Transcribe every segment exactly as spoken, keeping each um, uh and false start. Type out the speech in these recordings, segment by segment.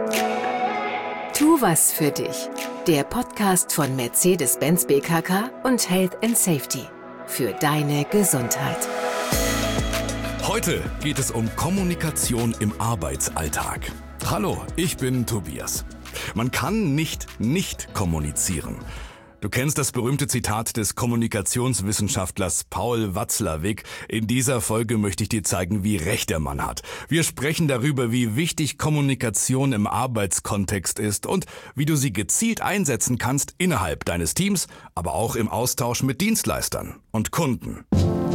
Tu was für dich. Der Podcast von Mercedes-Benz B K K und Health and Safety. Für deine Gesundheit. Heute geht es um Kommunikation im Arbeitsalltag. Hallo, ich bin Tobias. Man kann nicht nicht kommunizieren. Du kennst das berühmte Zitat des Kommunikationswissenschaftlers Paul Watzlawick. In dieser Folge möchte ich dir zeigen, wie recht der Mann hat. Wir sprechen darüber, wie wichtig Kommunikation im Arbeitskontext ist und wie du sie gezielt einsetzen kannst innerhalb deines Teams, aber auch im Austausch mit Dienstleistern und Kunden.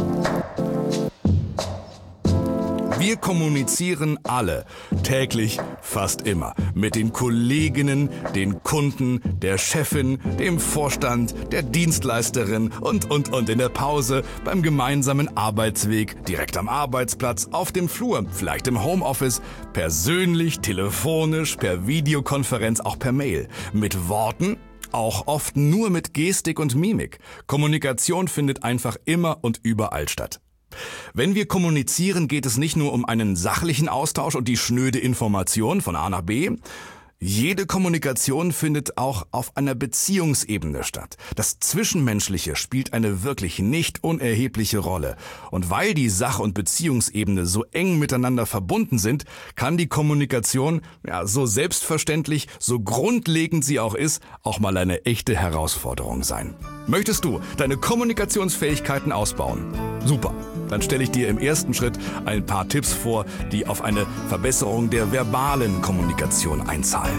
Wir kommunizieren alle, täglich, fast immer, mit den Kolleginnen, den Kunden, der Chefin, dem Vorstand, der Dienstleisterin und, und, und in der Pause, beim gemeinsamen Arbeitsweg, direkt am Arbeitsplatz, auf dem Flur, vielleicht im Homeoffice, persönlich, telefonisch, per Videokonferenz, auch per Mail, mit Worten, auch oft nur mit Gestik und Mimik. Kommunikation findet einfach immer und überall statt. Wenn wir kommunizieren, geht es nicht nur um einen sachlichen Austausch und die schnöde Information von A nach B. Jede Kommunikation findet auch auf einer Beziehungsebene statt. Das Zwischenmenschliche spielt eine wirklich nicht unerhebliche Rolle. Und weil die Sach- und Beziehungsebene so eng miteinander verbunden sind, kann die Kommunikation, ja, so selbstverständlich, so grundlegend sie auch ist, auch mal eine echte Herausforderung sein. Möchtest du deine Kommunikationsfähigkeiten ausbauen? Super. Dann stelle ich dir im ersten Schritt ein paar Tipps vor, die auf eine Verbesserung der verbalen Kommunikation einzahlen.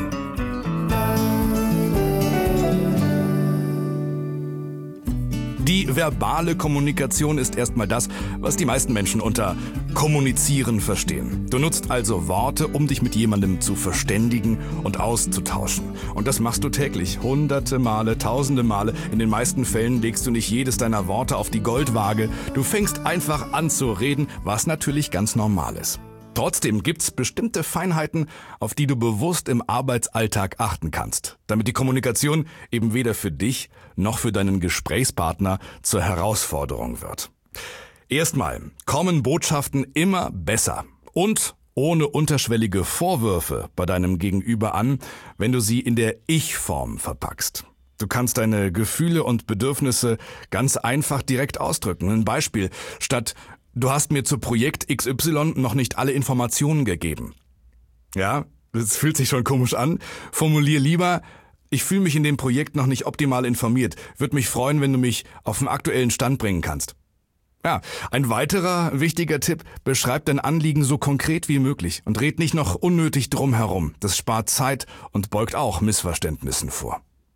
Die verbale Kommunikation ist erstmal das, was die meisten Menschen unter Kommunizieren verstehen. Du nutzt also Worte, um dich mit jemandem zu verständigen und auszutauschen. Und das machst du täglich, hunderte Male, tausende Male. In den meisten Fällen legst du nicht jedes deiner Worte auf die Goldwaage. Du fängst einfach an zu reden, was natürlich ganz normal ist. Trotzdem gibt's bestimmte Feinheiten, auf die du bewusst im Arbeitsalltag achten kannst, damit die Kommunikation eben weder für dich noch für deinen Gesprächspartner zur Herausforderung wird. Erstmal kommen Botschaften immer besser und ohne unterschwellige Vorwürfe bei deinem Gegenüber an, wenn du sie in der Ich-Form verpackst. Du kannst deine Gefühle und Bedürfnisse ganz einfach direkt ausdrücken. Ein Beispiel: Statt „Du hast mir zu Projekt X Y noch nicht alle Informationen gegeben." Ja, das fühlt sich schon komisch an. Formulier lieber: „Ich fühle mich in dem Projekt noch nicht optimal informiert. Würde mich freuen, wenn du mich auf den aktuellen Stand bringen kannst." Ja, ein weiterer wichtiger Tipp: Beschreib dein Anliegen so konkret wie möglich und red nicht noch unnötig drum herum. Das spart Zeit und beugt auch Missverständnissen vor.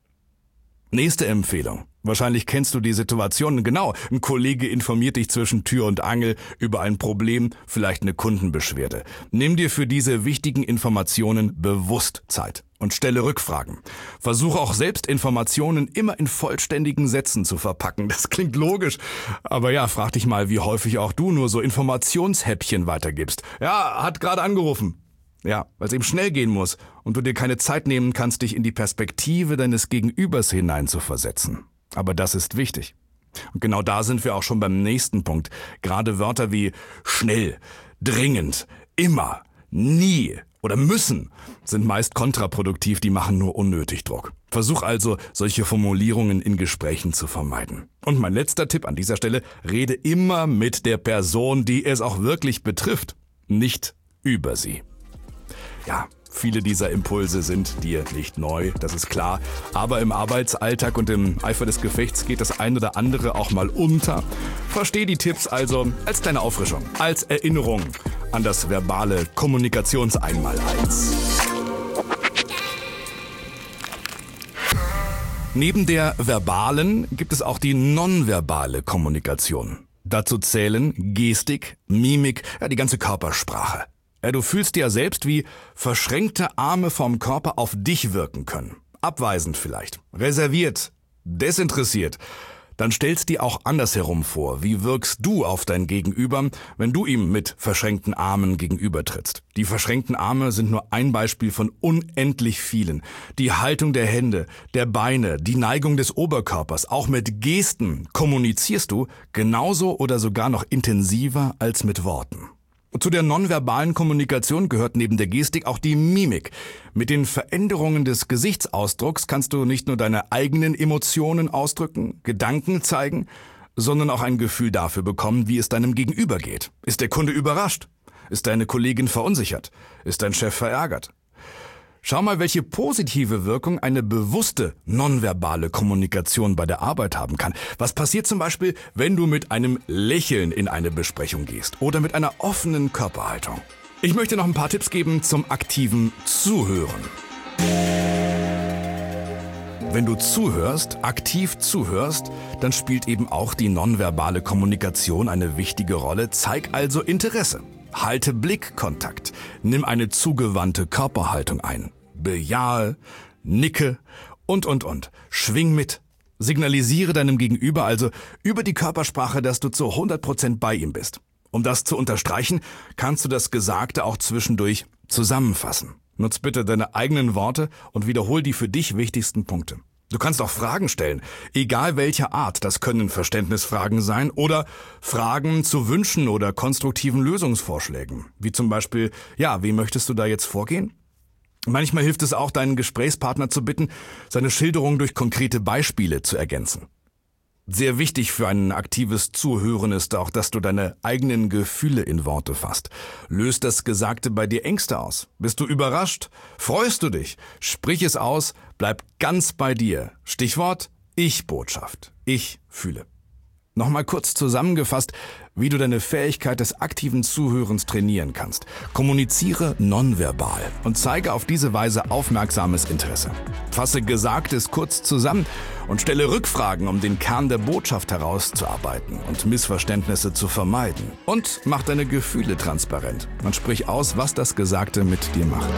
Nächste Empfehlung. Wahrscheinlich kennst du die Situation genau. Ein Kollege informiert dich zwischen Tür und Angel über ein Problem, vielleicht eine Kundenbeschwerde. Nimm dir für diese wichtigen Informationen bewusst Zeit und stelle Rückfragen. Versuche auch selbst Informationen immer in vollständigen Sätzen zu verpacken. Das klingt logisch, aber ja, frag dich mal, wie häufig auch du nur so Informationshäppchen weitergibst. Ja, hat gerade angerufen. Ja, weil es eben schnell gehen muss und du dir keine Zeit nehmen kannst, dich in die Perspektive deines Gegenübers hineinzuversetzen. Aber das ist wichtig. Und genau da sind wir auch schon beim nächsten Punkt. Gerade Wörter wie schnell, dringend, immer, nie oder müssen sind meist kontraproduktiv, die machen nur unnötig Druck. Versuch also, solche Formulierungen in Gesprächen zu vermeiden. Und mein letzter Tipp an dieser Stelle: Rede immer mit der Person, die es auch wirklich betrifft, nicht über sie. Ja, viele dieser Impulse sind dir nicht neu, das ist klar. Aber im Arbeitsalltag und im Eifer des Gefechts geht das ein oder andere auch mal unter. Versteh die Tipps also als kleine Auffrischung, als Erinnerung an das verbale Kommunikationseinmaleins. Neben der verbalen gibt es auch die nonverbale Kommunikation. Dazu zählen Gestik, Mimik, ja, die ganze Körpersprache. Ja, du fühlst ja selbst, wie verschränkte Arme vom Körper auf dich wirken können. Abweisend vielleicht, reserviert, desinteressiert. Dann stellst dir auch andersherum vor, wie wirkst du auf dein Gegenüber, wenn du ihm mit verschränkten Armen gegenübertrittst. Die verschränkten Arme sind nur ein Beispiel von unendlich vielen. Die Haltung der Hände, der Beine, die Neigung des Oberkörpers, auch mit Gesten kommunizierst du genauso oder sogar noch intensiver als mit Worten. Zu der nonverbalen Kommunikation gehört neben der Gestik auch die Mimik. Mit den Veränderungen des Gesichtsausdrucks kannst du nicht nur deine eigenen Emotionen ausdrücken, Gedanken zeigen, sondern auch ein Gefühl dafür bekommen, wie es deinem Gegenüber geht. Ist der Kunde überrascht? Ist deine Kollegin verunsichert? Ist dein Chef verärgert? Schau mal, welche positive Wirkung eine bewusste, nonverbale Kommunikation bei der Arbeit haben kann. Was passiert zum Beispiel, wenn du mit einem Lächeln in eine Besprechung gehst oder mit einer offenen Körperhaltung? Ich möchte noch ein paar Tipps geben zum aktiven Zuhören. Wenn du zuhörst, aktiv zuhörst, dann spielt eben auch die nonverbale Kommunikation eine wichtige Rolle. Zeig also Interesse. Halte Blickkontakt. Nimm eine zugewandte Körperhaltung ein. Bejahe, nicke und, und, und. Schwing mit. Signalisiere deinem Gegenüber also über die Körpersprache, dass du zu hundert Prozent bei ihm bist. Um das zu unterstreichen, kannst du das Gesagte auch zwischendurch zusammenfassen. Nutz bitte deine eigenen Worte und wiederhol die für dich wichtigsten Punkte. Du kannst auch Fragen stellen, egal welcher Art. Das können Verständnisfragen sein oder Fragen zu Wünschen oder konstruktiven Lösungsvorschlägen. Wie zum Beispiel, ja, wie möchtest du da jetzt vorgehen? Manchmal hilft es auch, deinen Gesprächspartner zu bitten, seine Schilderung durch konkrete Beispiele zu ergänzen. Sehr wichtig für ein aktives Zuhören ist auch, dass du deine eigenen Gefühle in Worte fasst. Löst das Gesagte bei dir Ängste aus? Bist du überrascht? Freust du dich? Sprich es aus, bleib ganz bei dir. Stichwort Ich-Botschaft. Ich fühle. Nochmal kurz zusammengefasst, wie du deine Fähigkeit des aktiven Zuhörens trainieren kannst. Kommuniziere nonverbal und zeige auf diese Weise aufmerksames Interesse. Fasse Gesagtes kurz zusammen und stelle Rückfragen, um den Kern der Botschaft herauszuarbeiten und Missverständnisse zu vermeiden. Und mach deine Gefühle transparent und sprich aus, was das Gesagte mit dir macht.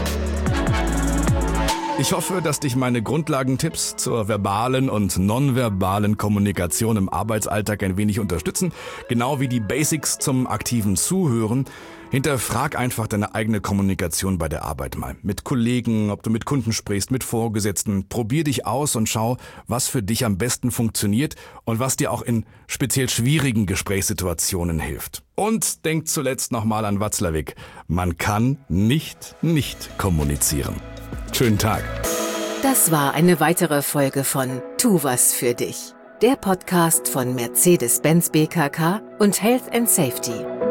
Ich hoffe, dass dich meine Grundlagentipps zur verbalen und nonverbalen Kommunikation im Arbeitsalltag ein wenig unterstützen, genau wie die Basics zum aktiven Zuhören. Hinterfrag einfach deine eigene Kommunikation bei der Arbeit mal. Mit Kollegen, ob du mit Kunden sprichst, mit Vorgesetzten. Probier dich aus und schau, was für dich am besten funktioniert und was dir auch in speziell schwierigen Gesprächssituationen hilft. Und denk zuletzt nochmal an Watzlawick. Man kann nicht nicht kommunizieren. Schönen Tag. Das war eine weitere Folge von Tu was für dich, der Podcast von Mercedes-Benz B K K und Health and Safety.